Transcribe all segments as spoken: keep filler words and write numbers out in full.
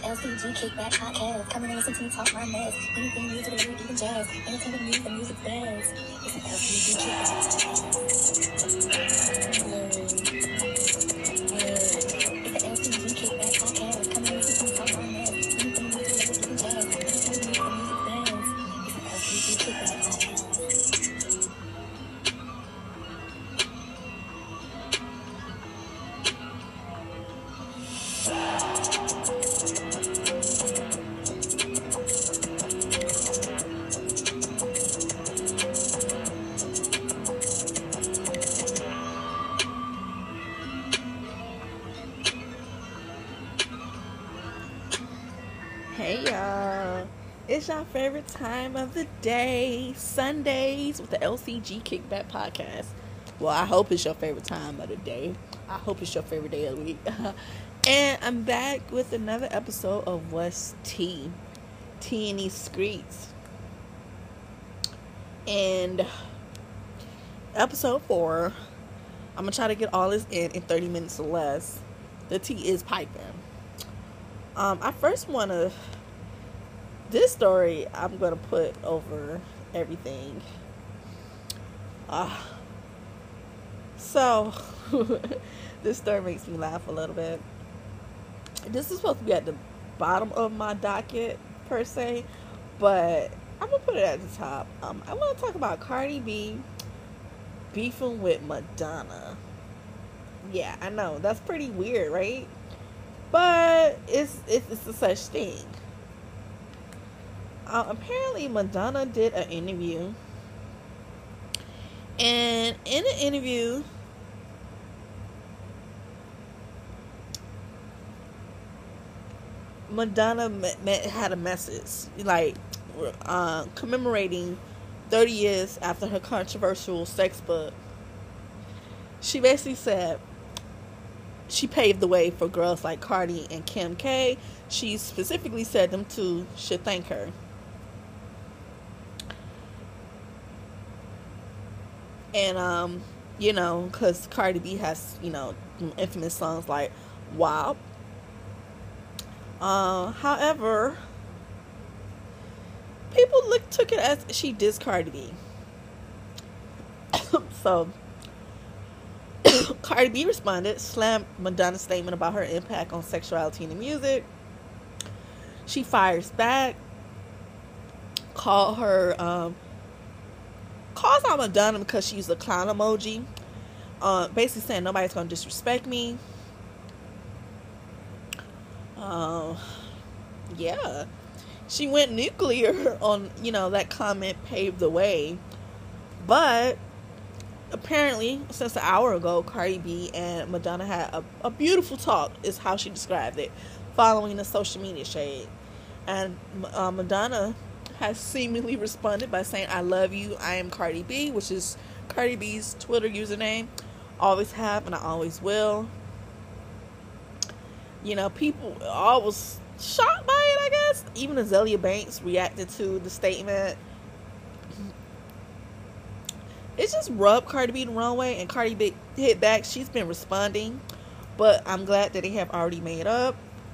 L C G Kickback Podcast. Come and listen to me talk my mess. Anything new to the lyric, even jazz. Entertainment news, the music buzz. It's an L C G Kickback. It's an L C G Kickback Podcast. Come and listen to me talk my mess. Anything new to the lyric, even jazz. Entertainment news, the music buzz. It's an L C G Kickback Podcast. Hey y'all, it's your favorite time of the day, Sundays with the L C G Kickback Podcast. Well, I hope it's your favorite time of the day. I hope it's your favorite day of the week. And I'm back with another episode of What's Tea? Tea in these streets. And episode four, I'm going to try to get all this in in thirty minutes or less. The tea is piping. Um, I first want to, this story I'm going to put over everything. Uh, so, this story makes me laugh a little bit. This is supposed to be at the bottom of my docket, per se, but I'm going to put it at the top. Um, I want to talk about Cardi B beefing with Madonna. Yeah, I know, that's pretty weird, right? But it's, it's it's a such thing. Uh, apparently, Madonna did an interview, and in the interview, Madonna met, met, had a message like uh, commemorating thirty years after her controversial sex book. She basically said, she paved the way for girls like Cardi and Kim K. She specifically said them two should thank her. And, um, you know, because Cardi B has, you know, infamous songs like W A P. Uh, however, people look, took it as she dissed Cardi B. So, Cardi B responded, slammed Madonna's statement about her impact on sexuality in the music. She fires back, called her, um, calls out Madonna because she used a clown emoji, uh, basically saying nobody's gonna disrespect me. Uh, yeah, she went nuclear on, you know, that comment paved the way, but apparently, since an hour ago, Cardi B and Madonna had a, a beautiful talk, is how she described it, following the social media shade. And uh, Madonna has seemingly responded by saying, I love you, I am Cardi B, which is Cardi B's Twitter username. Always have, and I always will. You know, people all was shocked by it, I guess. Even Azealia Banks reacted to the statement. It just rubbed Cardi B the wrong way, and Cardi B hit back. She's been responding, but I'm glad that they have already made up.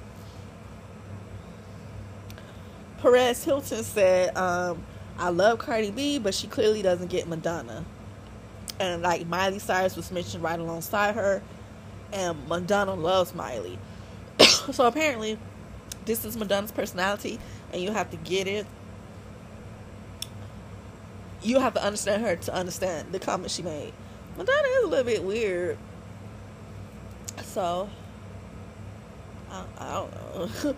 Perez Hilton said, um, I love Cardi B, but she clearly doesn't get Madonna. And like Miley Cyrus was mentioned right alongside her, and Madonna loves Miley. So apparently, this is Madonna's personality, and you have to get it. You have to understand her to understand the comment she made. Madonna is a little bit weird. So, I, I don't know.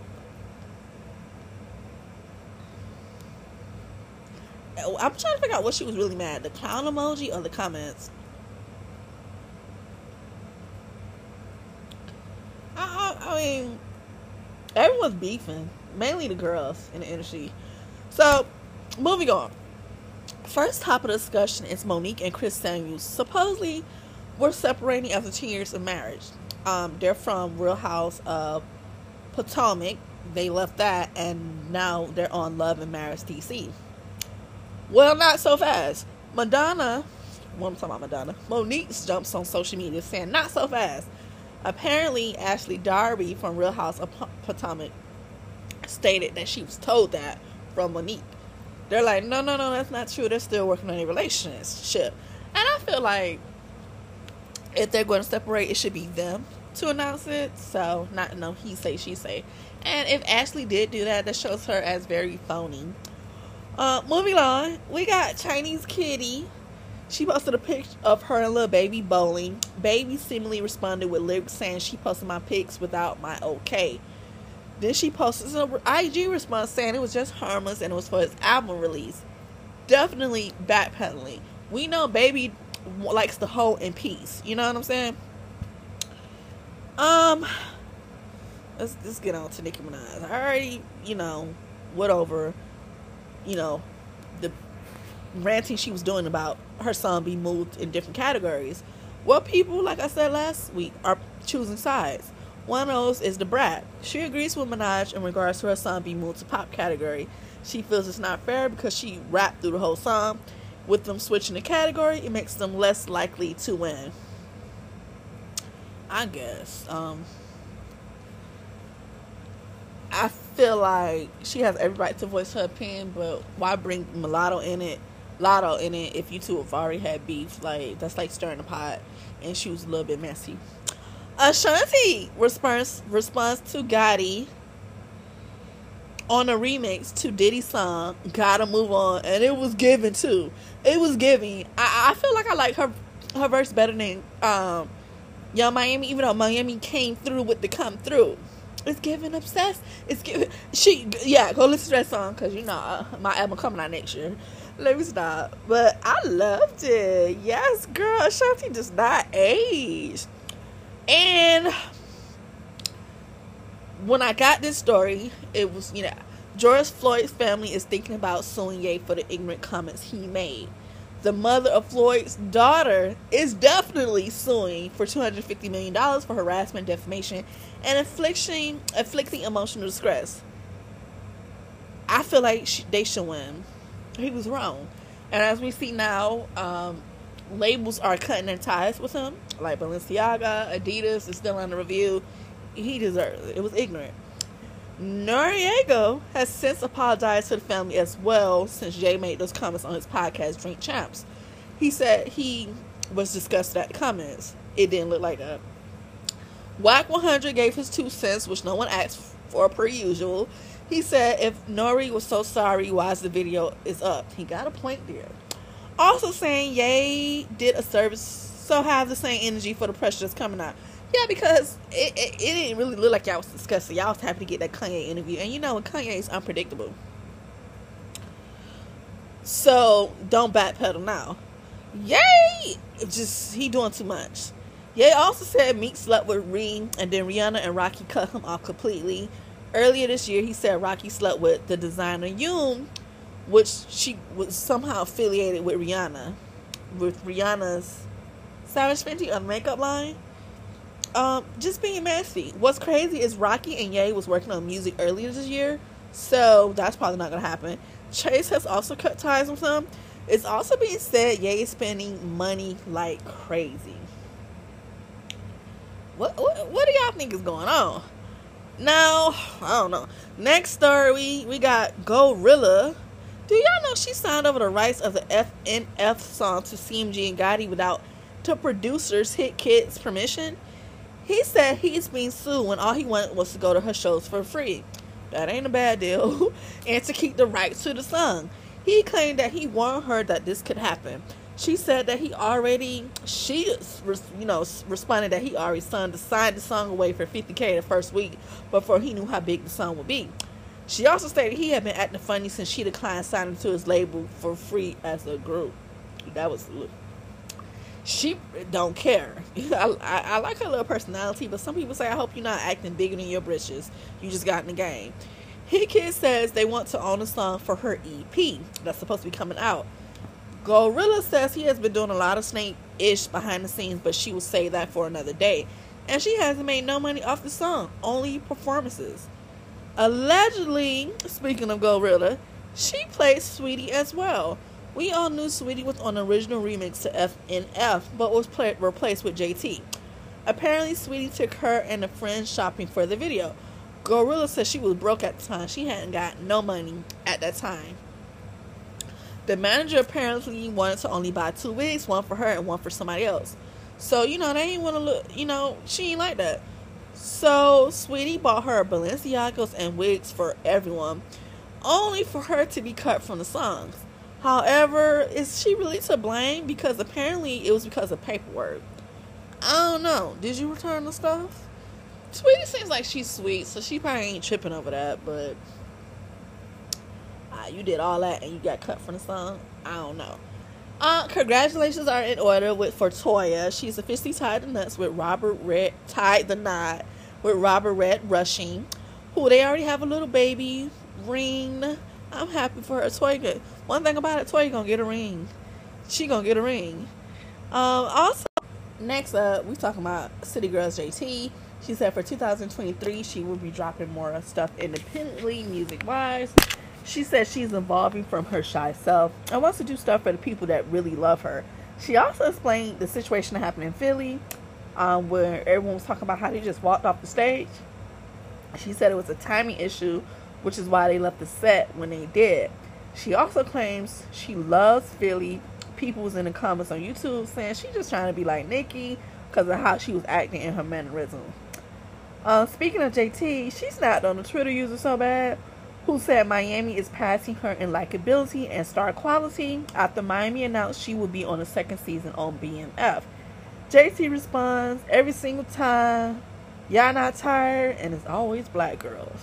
I'm trying to figure out what she was really mad. The clown emoji or the comments? I, I, I mean, everyone's beefing. Mainly the girls in the industry. So, moving on. First top of the discussion is Monique and Chris Samuels. Supposedly, were separating after ten years of marriage. Um, they're from Real House of Potomac. They left that, and now they're on Love and Marriage D C. Well, not so fast. Madonna, well, I'm talking about Madonna. Monique jumps on social media saying, not so fast. Apparently, Ashley Darby from Real House of Potomac stated that she was told that from Monique. They're like, no, no, no, that's not true. They're still working on a relationship. And I feel like if they're going to separate, it should be them to announce it. So, not no he say, she say. And if Ashley did do that, that shows her as very phony. Uh, moving on, we got Chinese Kitty. She posted a picture of her and little baby bowling. Baby seemingly responded with lyrics saying she posted my pics without my okay. Then she posted an I G response saying it was just harmless and it was for his album release. Definitely backpedaling. We know baby likes to hold in peace. You know what I'm saying? Um, let's let's get on to Nicki Minaj. I already, you know, went over, you know, the ranting she was doing about her son being moved in different categories. Well, people, like I said last week, are choosing sides. One of those is the Brat. She agrees with Minaj in regards to her son being moved to pop category. She feels it's not fair because she rapped through the whole song. With them switching the category, it makes them less likely to win. I guess. Um, I feel like she has every right to voice her opinion, but why bring Mulatto in it, Lotto in it, if you two have already had beef? Like, that's like stirring the pot, and she was a little bit messy. Ashanti responds responds to Gotti on a remix to Diddy's song "Gotta Move On," and it was given too. It was giving. I, I feel like I like her her verse better than um, Young Miami, even though Miami came through with the come through. It's giving obsessed. It's giving. She yeah. Go listen to that song because you know uh, my album coming out next year. Let me stop. But I loved it. Yes, girl. Ashanti does not age. And when I got this story, it was, you know, George Floyd's family is thinking about suing Ye for the ignorant comments he made. The mother of Floyd's daughter is definitely suing for two hundred fifty million dollars for harassment, defamation, and inflicting, inflicting emotional distress. I feel like she, they should win. He was wrong. And as we see now, um, labels are cutting their ties with him. Like Balenciaga, Adidas is still under review. He deserves it. It was ignorant. Noriega has since apologized to the family as well since Jay made those comments on his podcast, Drink Champs. He said he was disgusted at the comments. It didn't look like that. Wack one hundred gave his two cents, which no one asked for per usual. He said if Nori was so sorry, why is the video is up? He got a point there. Also saying Ye did a service, so have the same energy for the pressure that's coming out. Yeah, because it, it, it didn't really look like y'all was discussing. Y'all was happy to get that Kanye interview. And you know, Kanye is unpredictable. So, don't backpedal now. Ye, just, he doing too much. Ye also said Meek slept with Ree, and then Rihanna and Rocky cut him off completely. Earlier this year, he said Rocky slept with the designer Yoon, which she was somehow affiliated with Rihanna. With Rihanna's Savage Fenty on makeup line. Um, just being messy. What's crazy is Rocky and Ye was working on music earlier this year, so that's probably not gonna happen. Chase has also cut ties with him. It's also being said Ye is spending money like crazy. What what, what do y'all think is going on? Now, I don't know. Next story, we, we got Gorilla. Do y'all know she signed over the rights of the F N F song to C M G and Gotti without the producer's Hit Kids permission? He said he's being sued when all he wanted was to go to her shows for free. That ain't a bad deal. And to keep the rights to the song. He claimed that he warned her that this could happen. She said that he already, she, you know, responded that he already signed, signed the song away for fifty K the first week before he knew how big the song would be. She also stated he had been acting funny since she declined signing to his label for free as a group. That was, she don't care. I, I, I like her little personality, but some people say, I hope you're not acting bigger than your britches. You just got in the game. Hit Kid says they want to own a song for her E P that's supposed to be coming out. Gorilla says he has been doing a lot of snake-ish behind the scenes, but she will save that for another day. And she hasn't made no money off the song, only performances. Allegedly, speaking of Gorilla, she plays Sweetie as well. We all knew Sweetie was on the original remix to F N F, but was play- replaced with J T. Apparently, Sweetie took her and a friend shopping for the video. Gorilla said she was broke at the time. She hadn't got no money at that time. The manager apparently wanted to only buy two wigs, one for her and one for somebody else. So, you know, they ain't want to look, you know, she ain't like that. So, Sweetie bought her Balenciagos and wigs for everyone, only for her to be cut from the songs. However, is she really to blame? Because apparently it was because of paperwork. I don't know. Did you return the stuff? Sweetie seems like she's sweet, so she probably ain't tripping over that, but uh, you did all that and you got cut from the song? I don't know. Uh, congratulations are in order with for Toya. She's officially tied the nuts with Robert Red, tied the knot with Robert Red Rushing, who they already have a little baby ring. I'm happy for her. Toya, one thing about it, Toya gonna get a ring. She gonna get a ring. Um, also, next up, we talking about City Girls J T. She said for two thousand twenty-three, she will be dropping more stuff independently, music-wise. She said she's evolving from her shy self and wants to do stuff for the people that really love her. She also explained the situation that happened in Philly, um, where everyone was talking about how they just walked off the stage. She said it was a timing issue, which is why they left the set when they did. She also claims she loves Philly. People was in the comments on YouTube saying she's just trying to be like Nicki because of how she was acting in her mannerism. Uh, speaking of J T, she snapped on the Twitter user so bad, who said Miami is passing her in likability and star quality after Miami announced she will be on the second season on B M F. J T responds, every single time, y'all not tired, and it's always black girls.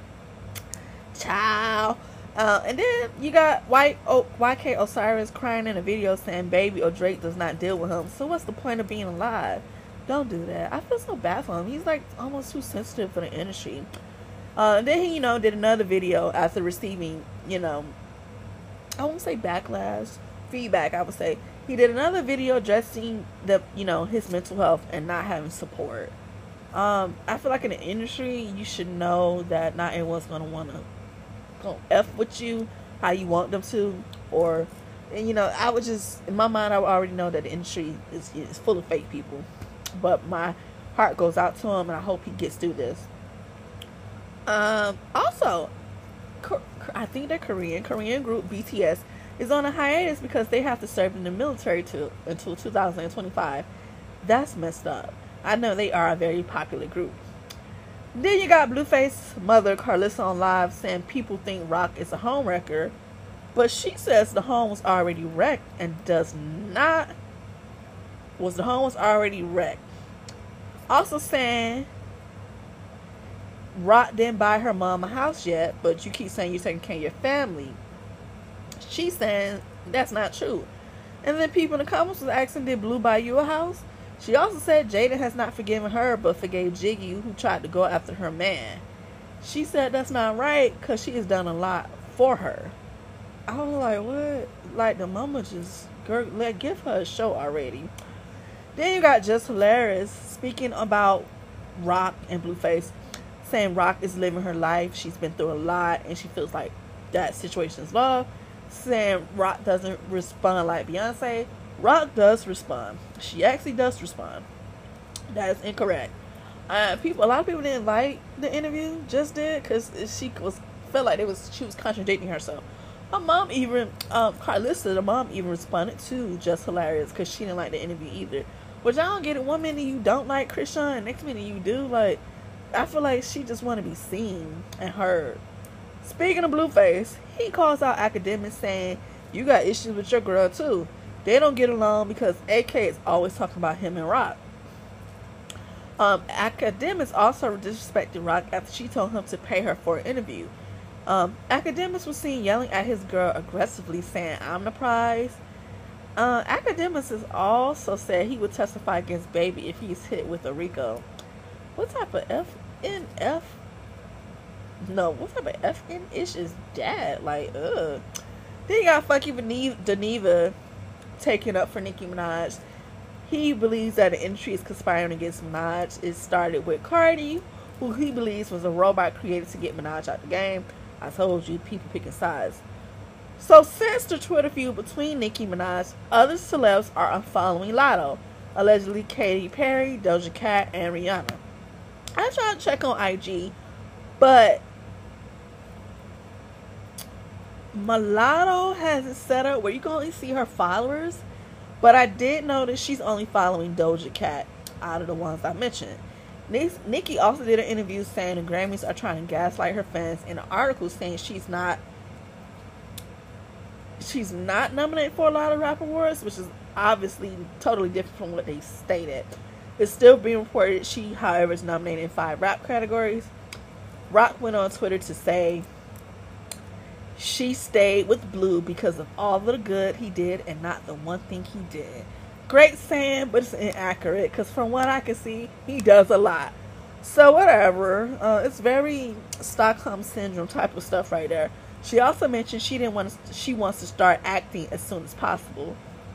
Ciao. Uh, and then you got White o- Y K Osiris crying in a video saying Baby or Drake does not deal with him. So what's the point of being alive? Don't do that. I feel so bad for him. He's like almost too sensitive for the industry. Uh, and then he, you know, did another video after receiving, you know, I won't say backlash, feedback, I would say. He did another video addressing the, you know, his mental health and not having support. Um, I feel like in the industry, you should know that not everyone's going to want to go F with you how you want them to. Or, and, you know, I would just, in my mind, I would already know that the industry is, is full of fake people. But my heart goes out to him, and I hope he gets through this. Um, also, I think the Korean Korean group B T S is on a hiatus because they have to serve in the military to, until two thousand twenty-five. That's messed up. I know they are a very popular group. Then you got Blueface mother Carlissa on live saying people think Rock is a homewrecker, but she says the home was already wrecked and does not was the home was already wrecked. Also saying Rock didn't buy her mom a house yet, but you keep saying you're taking care of your family. She's saying that's not true. And then people in the comments was asking, did Blue buy you a house? She also said Jaden has not forgiven her, but forgave Jiggy, who tried to go after her man. She said that's not right, because she has done a lot for her. I was like, what? Like, the mama just, girl, let give her a show already. Then you got Just Hilarious speaking about Rock and Blueface, saying Rock is living her life. She's been through a lot, and she feels like that situation is love. Saying Rock doesn't respond like Beyonce. Rock does respond. She actually does respond. That is incorrect. Uh, people, a lot of people didn't like the interview. Just did, because she was felt like it was she was contradicting herself. Her mom even, um, Carlissa, the mom even responded to Just Hilarious because she didn't like the interview either. Which I don't get it. One minute you don't like Chrisean, next minute you do. Like, I feel like she just want to be seen and heard. Speaking of Blueface, he calls out academics saying, you got issues with your girl too. They don't get along because A K is always talking about him and Rock. Um, academics also disrespected Rock after she told him to pay her for an interview. Um, academics was seen yelling at his girl aggressively, saying, I'm the prize. Uh, academics has also said he would testify against Baby if he's hit with a RICO. What type of F N F? No, what type of F N ish is that? Like, ugh. Then you got fucking Deneva taking up for Nicki Minaj. He believes that the industry is conspiring against Minaj. It started with Cardi, who he believes was a robot created to get Minaj out the game. I told you, people picking sides. So since the Twitter feud between Nicki Minaj, other celebs are unfollowing Lotto. Allegedly Katy Perry, Doja Cat, and Rihanna. I tried to check on I G But Mulatto has it set up where you can only see her followers. But I did notice she's only following Doja Cat out of the ones I mentioned. Nicki also did an interview saying the Grammys are trying to gaslight her fans in an article saying she's not she's not nominated for a lot of rap awards, which is obviously totally different from what they stated. It's still being reported she, however, is nominated in five rap categories. Rock went on Twitter to say she stayed with Blue because of all the good he did and not the one thing he did. Great saying, but it's inaccurate because from what I can see, he does a lot. So whatever. Uh, it's very Stockholm Syndrome type of stuff right there. She also mentioned she didn't want to, she wants to start acting as soon as possible.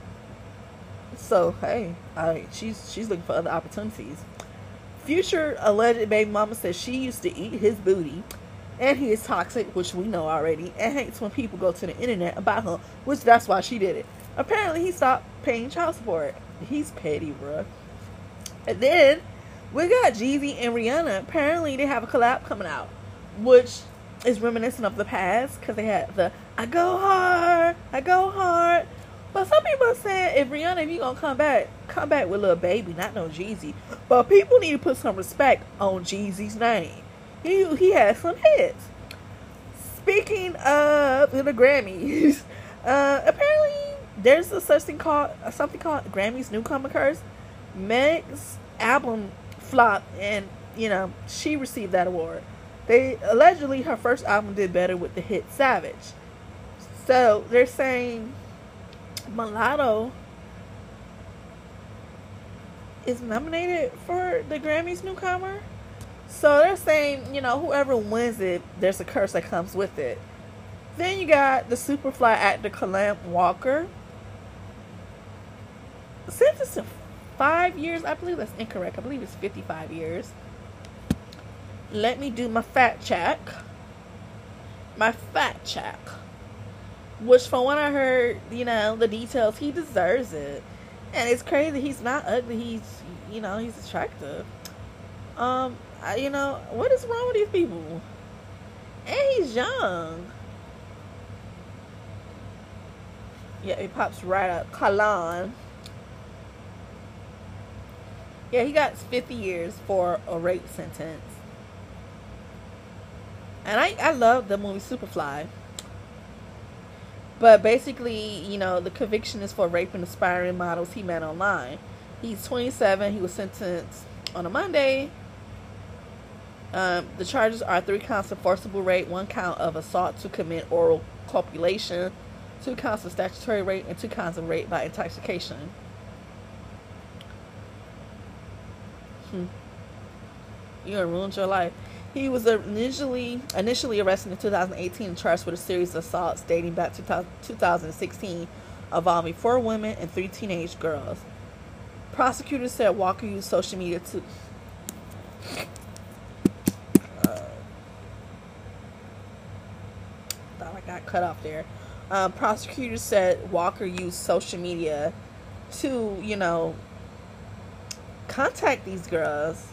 So hey, I, she's she's looking for other opportunities. Future alleged baby mama says she used to eat his booty, and he is toxic, which we know already, and hates when people go to the internet about him, which that's why she did it. Apparently, he stopped paying child support. He's petty, bruh. And then, we got Jeezy and Rihanna. Apparently, they have a collab coming out, which is reminiscent of the past, because they had the, I go hard, I go hard. But some people are saying, if Rihanna, if you gonna come back, come back with Lil Baby, not no Jeezy. But people need to put some respect on Jeezy's name. He, he has some hits. Speaking of the Grammys, uh, apparently, there's a such thing called something called Grammys Newcomer Curse. Meg's album flopped, and you know she received that award. They allegedly her first album did better with the hit Savage. So they're saying Mulatto is nominated for the Grammys Newcomer. So they're saying, you know, whoever wins it, there's a curse that comes with it. Then you got the Superfly actor Callum Walker. Sentenced to five years. I believe that's incorrect. I believe it's fifty-five years. Let me do my fact check. My fact check. Which, from what I heard, you know, the details, he deserves it. And it's crazy. He's not ugly. He's, you know, he's attractive. Um, I, you know, what is wrong with these people? And he's young. Yeah, he pops right up. Kalan. Yeah, he got fifty years for a rape sentence. And I, I love the movie Superfly. But basically, you know, the conviction is for raping aspiring models he met online. He's twenty-seven. He was sentenced on a Monday. Um, the charges are three counts of forcible rape, one count of assault to commit oral copulation, two counts of statutory rape, and two counts of rape by intoxication. Hmm. You gonna ruin your life. He was initially initially arrested in two thousand eighteen and charged with a series of assaults dating back to two thousand sixteen, involving four women and three teenage girls. Prosecutors said Walker used social media to uh, thought I got cut off there. Um, prosecutors said Walker used social media to, you know, contact these girls.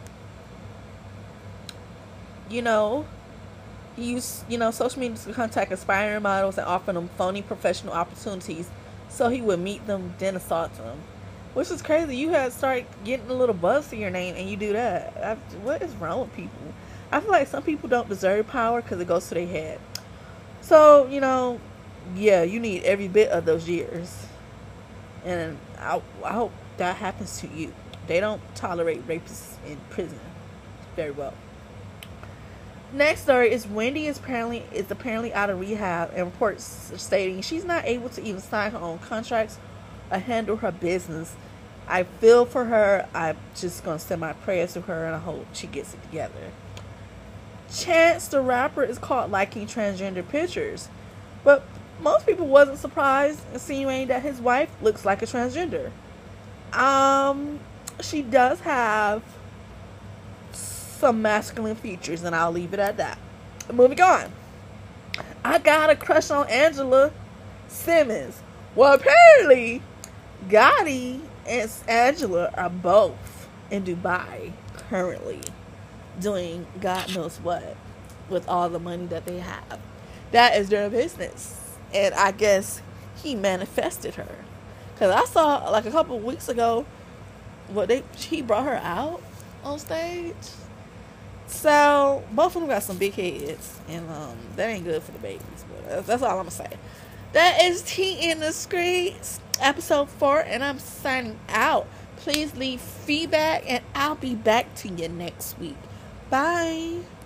You know, he used, you know, social media to contact aspiring models and offer them phony professional opportunities so he would meet them, then assault them. Which is crazy. You had start getting a little buzz to your name and you do that. I, what is wrong with people? I feel like some people don't deserve power because it goes to their head. So, you know, yeah, you need every bit of those years. And I, I hope that happens to you. They don't tolerate rapists in prison very well. Next story is Wendy is apparently is apparently out of rehab, and reports stating she's not able to even sign her own contracts or handle her business. I feel for her. I'm just gonna send my prayers to her, and I hope she gets it together. Chance the Rapper is caught liking transgender pictures, but most people wasn't surprised seeing that his wife looks like a transgender. Um, she does have some masculine features, and I'll leave it at that. Moving on. I got a crush on Angela Simmons. Well, apparently, Gotti and Angela are both in Dubai currently doing God knows what. with all the money that they have. That is their business. And I guess he manifested her. Because I saw, like, a couple of weeks ago, what they he brought her out on stage. So, both of them got some big heads. And um, that ain't good for the babies. But that's, that's all I'm going to say. That is Tea in the Streets, episode four. And I'm signing out. Please leave feedback. And I'll be back to you next week. Bye.